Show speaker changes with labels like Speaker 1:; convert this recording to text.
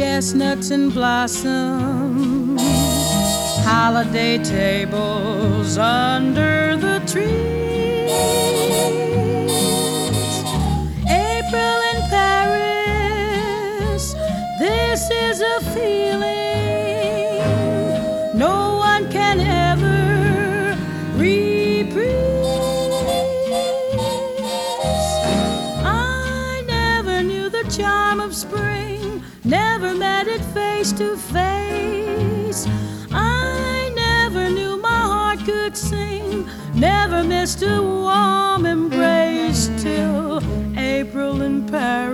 Speaker 1: chestnuts and blossom, holiday tables under the trees. April in Paris, this is a feeling no one can ever reprise. I never knew the charm of spring, never met it face to face. I never knew my heart could sing, never missed a warm embrace till April in Paris.